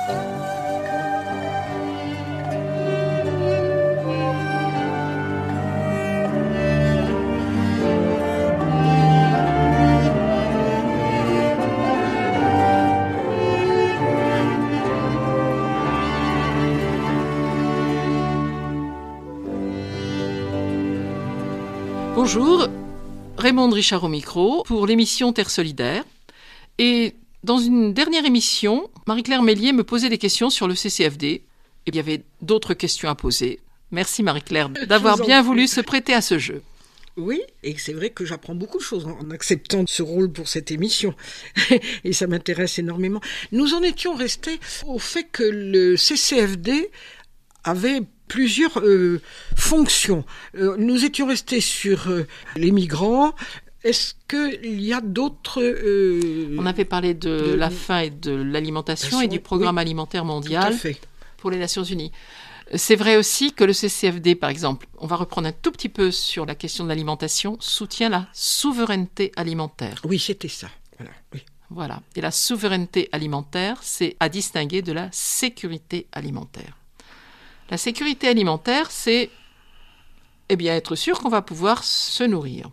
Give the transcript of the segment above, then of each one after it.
Bonjour, Raymond Richard au micro pour l'émission Terre Solidaire. Et dans une dernière émission, Marie-Claire Méliès me posait des questions sur le CCFD. Et il y avait d'autres questions à poser. Merci Marie-Claire d'avoir bien voulu se prêter à ce jeu. Oui, et c'est vrai que j'apprends beaucoup de choses en acceptant ce rôle pour cette émission. Et ça m'intéresse énormément. Nous en étions restés au fait que le CCFD avait plusieurs fonctions. Nous étions restés sur les migrants. Est-ce qu'il y a d'autres... On avait parlé de la faim et de l'alimentation et du programme alimentaire mondial pour les Nations Unies. C'est vrai aussi que le CCFD, par exemple, on va reprendre un tout petit peu sur la question de l'alimentation, soutient la souveraineté alimentaire. Oui, c'était ça. Voilà, oui. Voilà. Et la souveraineté alimentaire, c'est à distinguer de la sécurité alimentaire. La sécurité alimentaire, c'est être sûr qu'on va pouvoir se nourrir,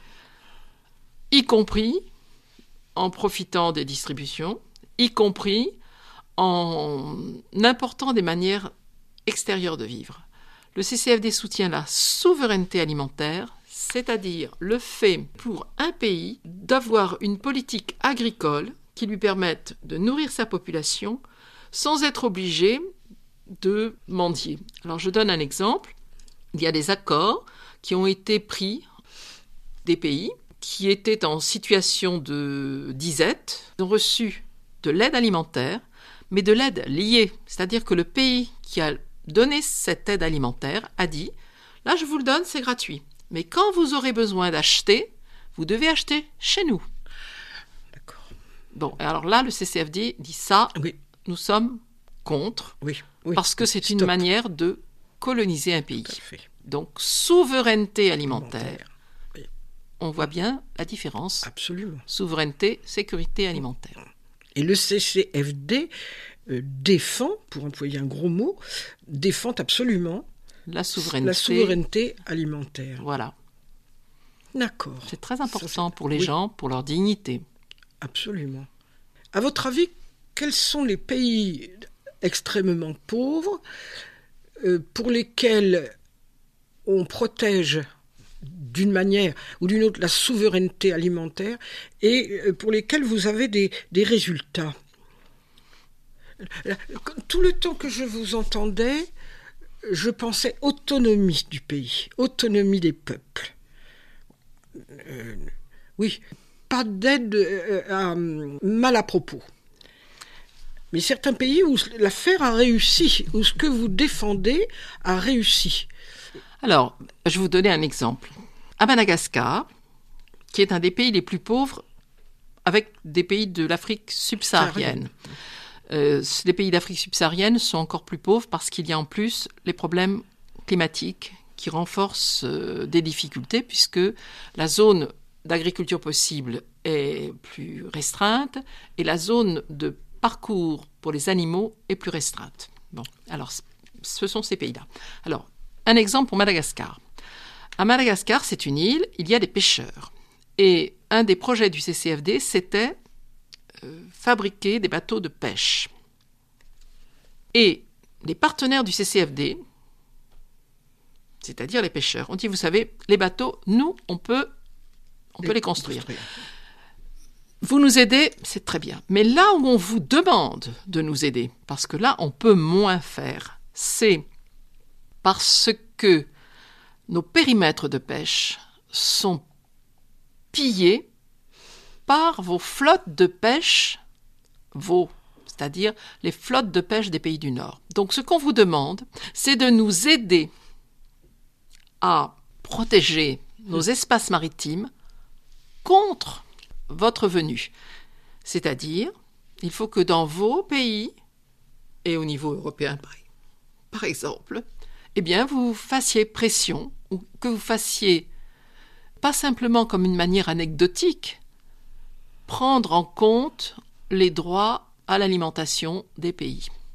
y compris en profitant des distributions, y compris en important des manières extérieures de vivre. Le CCFD soutient la souveraineté alimentaire, c'est-à-dire le fait pour un pays d'avoir une politique agricole qui lui permette de nourrir sa population sans être obligé de mendier. Alors je donne un exemple. Il y a des accords qui ont été pris des pays qui étaient en situation de disette. Ils ont reçu de l'aide alimentaire, mais de l'aide liée. C'est-à-dire que le pays qui a donné cette aide alimentaire a dit « Là, je vous le donne, c'est gratuit. Mais quand vous aurez besoin d'acheter, vous devez acheter chez nous. » D'accord. Bon, alors là, le CCFD dit ça, oui. Nous sommes contre, oui, parce que c'est une manière de coloniser un pays. Donc, souveraineté alimentaire. Oui. On voit bien la différence. Absolument. Souveraineté, sécurité alimentaire. Et le CCFD défend, pour employer un gros mot, défend absolument la souveraineté alimentaire. Voilà. D'accord. C'est très important pour les gens, pour leur dignité. Absolument. À votre avis, quels sont les pays extrêmement pauvres pour lesquels on protège d'une manière ou d'une autre la souveraineté alimentaire et pour lesquels vous avez des résultats? Tout le temps que je vous entendais, je pensais autonomie du pays, autonomie des peuples. Oui, pas d'aide mal à propos. Mais certains pays où l'affaire a réussi, où ce que vous défendez a réussi. Alors, je vais vous donner un exemple. À Madagascar, qui est un des pays les plus pauvres, avec des pays de l'Afrique subsaharienne. Les pays d'Afrique subsaharienne sont encore plus pauvres parce qu'il y a en plus les problèmes climatiques qui renforcent des difficultés, puisque la zone d'agriculture possible est plus restreinte et la zone de parcours pour les animaux est plus restreinte. Bon, alors, ce sont ces pays-là. Alors, un exemple pour Madagascar. À Madagascar, c'est une île, il y a des pêcheurs. Et un des projets du CCFD, c'était fabriquer des bateaux de pêche. Et les partenaires du CCFD, c'est-à-dire les pêcheurs, ont dit, vous savez, les bateaux, nous, on peut les construire. Vous nous aidez, c'est très bien. Mais là où on vous demande de nous aider, parce que là, on peut moins faire, c'est parce que nos périmètres de pêche sont pillés par vos flottes de pêche, c'est-à-dire les flottes de pêche des pays du Nord. Donc, ce qu'on vous demande, c'est de nous aider à protéger nos espaces maritimes contre votre venue. C'est-à-dire, il faut que dans vos pays, et au niveau européen, par exemple, eh bien, vous fassiez pression, ou que vous fassiez, pas simplement comme une manière anecdotique, prendre en compte les droits à l'alimentation des pays.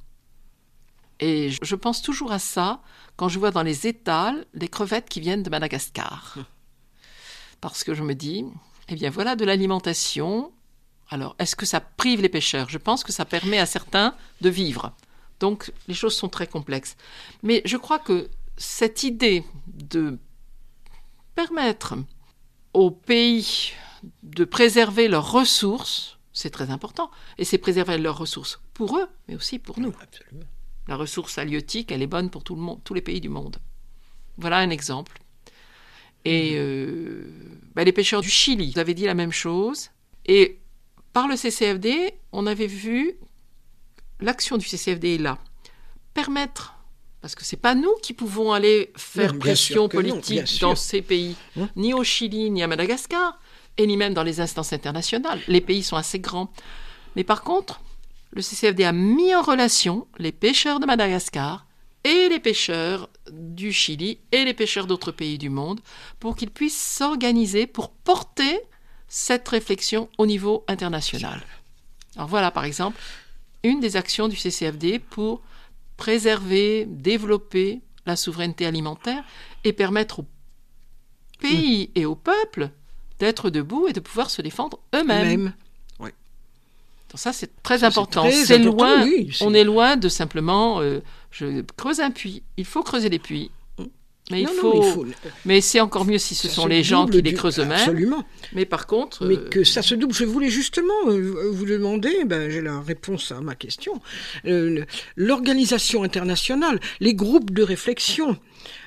Et je pense toujours à ça quand je vois dans les étals les crevettes qui viennent de Madagascar. Parce que je me dis, eh bien voilà de l'alimentation. Alors, est-ce que ça prive les pêcheurs ? Je pense que ça permet à certains de vivre. Donc, les choses sont très complexes. Mais je crois que cette idée de permettre aux pays de préserver leurs ressources, c'est très important. Et c'est préserver leurs ressources pour eux, mais aussi pour nous. Absolument. La ressource halieutique, elle est bonne pour tout le monde, tous les pays du monde. Voilà un exemple. Et les pêcheurs du Chili, vous avez dit la même chose. Et par le CCFD, on avait vu l'action du CCFD est là. Permettre, parce que ce n'est pas nous qui pouvons aller faire pression politique dans ces pays, ni au Chili, ni à Madagascar, et ni même dans les instances internationales. Les pays sont assez grands. Mais par contre, le CCFD a mis en relation les pêcheurs de Madagascar et les pêcheurs du Chili et les pêcheurs d'autres pays du monde pour qu'ils puissent s'organiser pour porter cette réflexion au niveau international. Alors voilà, par exemple, une des actions du CCFD pour préserver, développer la souveraineté alimentaire et permettre aux pays et aux peuples d'être debout et de pouvoir se défendre eux-mêmes. Oui. Donc ça, c'est très important. C'est important, loin, on est loin de simplement je creuse un puits. Il faut creuser des puits. Mais mais c'est encore mieux si ce sont les gens qui les creusent eux-mêmes. Absolument. Mais par contre... Mais que ça se double. Je voulais justement vous demander, j'ai la réponse à ma question, l'organisation internationale, les groupes de réflexion,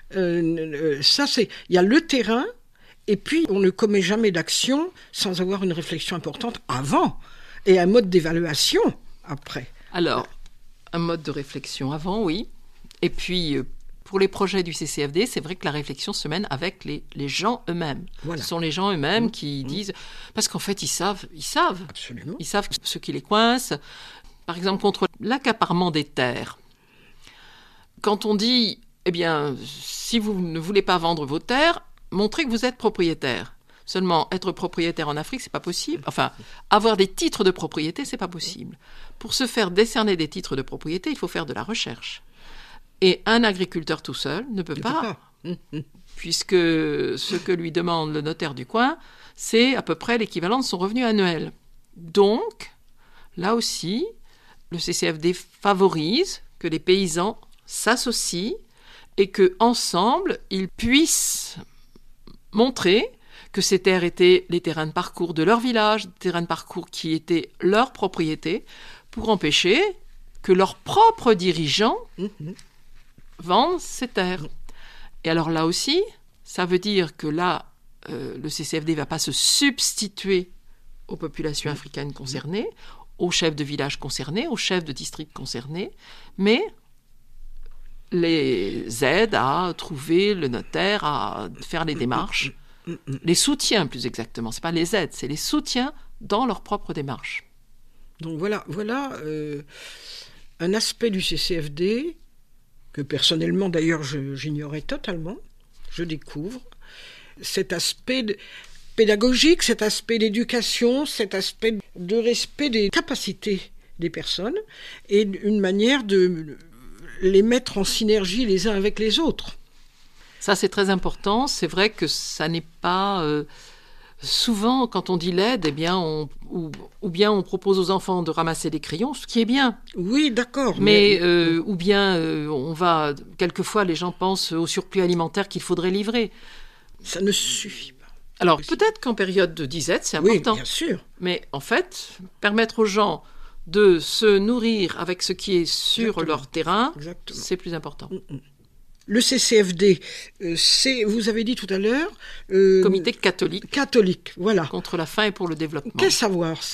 ça c'est... Il y a le terrain, et puis on ne commet jamais d'action sans avoir une réflexion importante avant, et un mode d'évaluation après. Alors, un mode de réflexion avant, oui. Et puis... Pour les projets du CCFD, c'est vrai que la réflexion se mène avec les gens eux-mêmes. Voilà. Ce sont les gens eux-mêmes qui disent... Parce qu'en fait, ils savent. Absolument. Ils savent ce qui les coince. Par exemple, contre l'accaparement des terres. Quand on dit, eh bien, si vous ne voulez pas vendre vos terres, montrez que vous êtes propriétaire. Seulement, être propriétaire en Afrique, c'est pas possible. Enfin, avoir des titres de propriété, c'est pas possible. Pour se faire décerner des titres de propriété, il faut faire de la recherche. Et un agriculteur tout seul ne peut pas, puisque ce que lui demande le notaire du coin, c'est à peu près l'équivalent de son revenu annuel. Donc, là aussi, le CCFD favorise que les paysans s'associent et qu'ensemble, ils puissent montrer que ces terres étaient les terrains de parcours de leur village, des terrains de parcours qui étaient leur propriété, pour empêcher que leurs propres dirigeants vendent ces terres. Et alors là aussi, ça veut dire que là, le CCFD ne va pas se substituer aux populations africaines concernées, aux chefs de village concernés, aux chefs de district concernés, mais les aide à trouver le notaire, à faire les démarches, les soutiens plus exactement. Ce n'est pas les aides, c'est les soutiens dans leur propre démarche. Donc voilà un aspect du CCFD que personnellement, d'ailleurs, j'ignorais totalement. Je découvre cet aspect pédagogique, cet aspect d'éducation, cet aspect de respect des capacités des personnes et une manière de les mettre en synergie les uns avec les autres. Ça, c'est très important. C'est vrai que ça n'est pas... souvent, quand on dit l'aide, eh bien, ou bien on propose aux enfants de ramasser des crayons, ce qui est bien. Oui, d'accord. Mais ou bien on va... Quelquefois, les gens pensent au surplus alimentaire qu'il faudrait livrer. Ça ne suffit pas. Alors, peut-être qu'en période de disette, c'est important. Oui, bien sûr. Mais en fait, permettre aux gens de se nourrir avec ce qui est sur leur terrain, c'est plus important. Le CCFD, c'est, vous avez dit tout à l'heure... Comité catholique. Catholique, voilà. Contre la faim et pour le développement. Qu'est-ce à voir, ça ?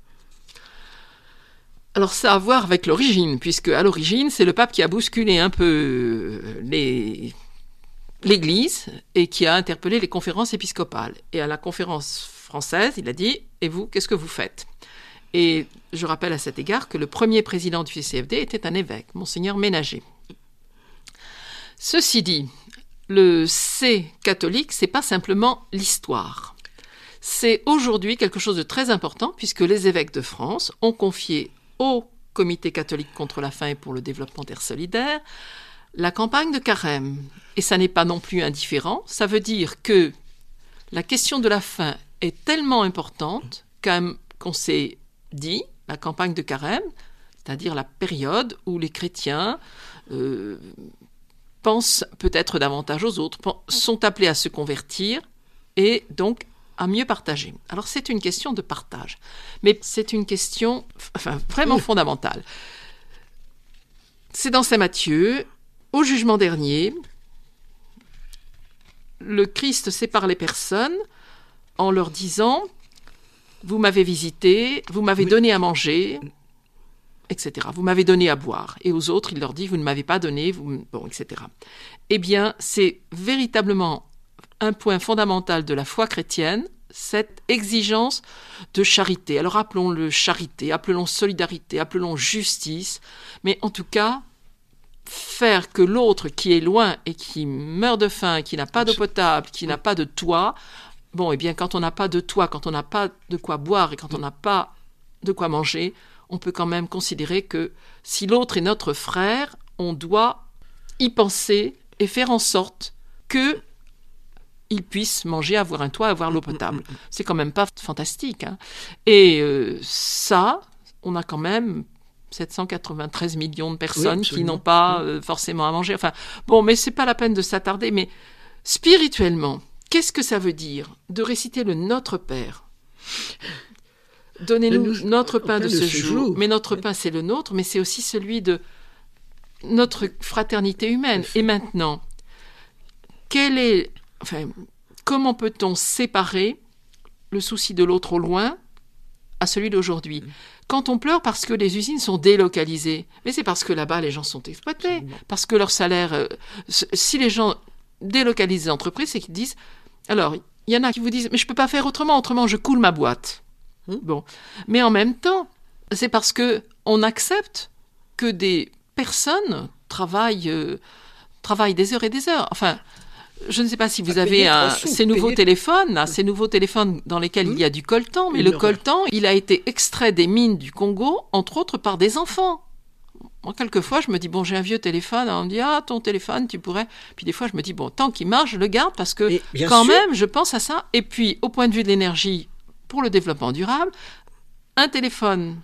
Alors, ça a à voir avec l'origine, puisque à l'origine, c'est le pape qui a bousculé un peu l'Église et qui a interpellé les conférences épiscopales. Et à la conférence française, il a dit « Et vous, qu'est-ce que vous faites ?» Et je rappelle à cet égard que le premier président du CCFD était un évêque, Monseigneur Ménager. Ceci dit, le C catholique, c'est pas simplement l'histoire. C'est aujourd'hui quelque chose de très important puisque les évêques de France ont confié aux Comité catholique contre la faim et pour le développement Terre solidaire, la campagne de Carême. Et ça n'est pas non plus indifférent. Ça veut dire que la question de la faim est tellement importante qu'on s'est dit, la campagne de Carême, c'est-à-dire la période où les chrétiens pensent peut-être davantage aux autres, sont appelés à se convertir et donc à mieux partager. Alors c'est une question de partage, mais c'est une question vraiment fondamentale. C'est dans Saint Matthieu, au jugement dernier, le Christ sépare les personnes en leur disant « Vous m'avez visité, vous m'avez donné à manger, etc. Vous m'avez donné à boire. » Et aux autres, il leur dit « Vous ne m'avez pas donné, etc. » Eh bien, c'est véritablement un point fondamental de la foi chrétienne, cette exigence de charité. Alors appelons-le charité, appelons solidarité, appelons justice, mais en tout cas, faire que l'autre qui est loin et qui meurt de faim, qui n'a pas d'eau potable, qui n'a pas de toit, eh bien, quand on n'a pas de toit, quand on n'a pas de quoi boire et quand on n'a pas de quoi manger, on peut quand même considérer que si l'autre est notre frère, on doit y penser et faire en sorte qu'il puisse manger, avoir un toit, avoir l'eau potable. C'est quand même pas fantastique. Hein. Et ça, on a quand même 793 millions de personnes qui n'ont pas forcément à manger. Enfin, mais c'est pas la peine de s'attarder. Mais spirituellement, qu'est-ce que ça veut dire de réciter le Notre Père ? Donnez-nous notre pain de ce jour. Mais notre pain, c'est le nôtre, mais c'est aussi celui de notre fraternité humaine. Et maintenant, comment peut-on séparer le souci de l'autre au loin à celui d'aujourd'hui ? Quand on pleure parce que les usines sont délocalisées, mais c'est parce que là-bas, les gens sont exploités, absolument. Parce que leur salaire... si les gens délocalisent les entreprises, c'est qu'ils disent... Alors, il y en a qui vous disent « Mais je ne peux pas faire autrement je coule ma boîte. » Mais en même temps, c'est parce qu'on accepte que des personnes travaillent des heures et des heures. Enfin, je ne sais pas si vous avez ces nouveaux téléphones dans lesquels il y a du coltan, mais le coltan, il a été extrait des mines du Congo, entre autres par des enfants. Moi, quelquefois, je me dis, j'ai un vieux téléphone, on me dit, ton téléphone, tu pourrais... Puis des fois, je me dis, tant qu'il marche, je le garde, parce que quand même, je pense à ça. Et puis, au point de vue de l'énergie, pour le développement durable, un téléphone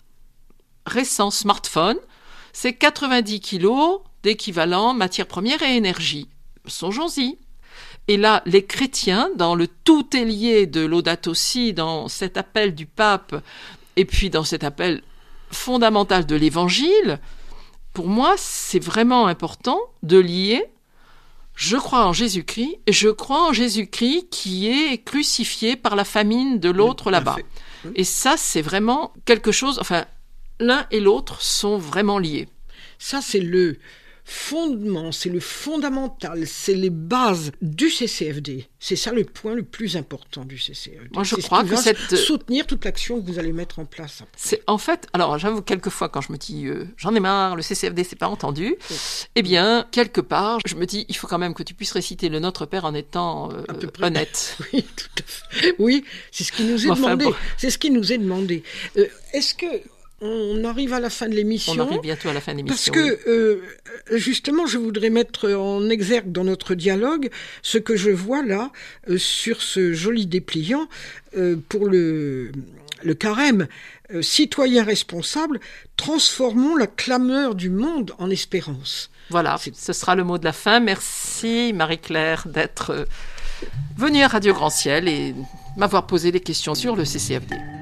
récent, smartphone, c'est 90 kilos d'équivalent matière première et énergie. Songeons-y. Et là, les chrétiens, dans le tout est lié de Laudato Si, dans cet appel du pape, et puis dans cet appel fondamental de l'évangile, pour moi, c'est vraiment important de lier je crois en Jésus-Christ, et je crois en Jésus-Christ qui est crucifié par la famine de l'autre là-bas. Et ça, c'est vraiment quelque chose... l'un et l'autre sont vraiment liés. Ça, c'est le fondement, c'est le fondamental, c'est les bases du CCFD. C'est ça le point le plus important du CCFD. Moi, je crois que soutenir toute l'action que vous allez mettre en place. Alors, j'avoue, quelquefois, quand je me dis j'en ai marre, le CCFD, c'est pas entendu, eh bien, quelque part, je me dis, il faut quand même que tu puisses réciter le Notre Père en étant honnête. Oui, tout à fait. Oui, c'est ce qui nous est demandé. C'est ce qui nous est demandé. Est-ce que on arrive à la fin de l'émission. On arrive bientôt à la fin de l'émission. Parce que, justement, je voudrais mettre en exergue dans notre dialogue ce que je vois là, sur ce joli dépliant, pour le carême. Citoyens responsables, transformons la clameur du monde en espérance. Voilà, ce sera le mot de la fin. Merci Marie-Claire d'être venue à Radio Grand Ciel et m'avoir posé des questions sur le CCFD.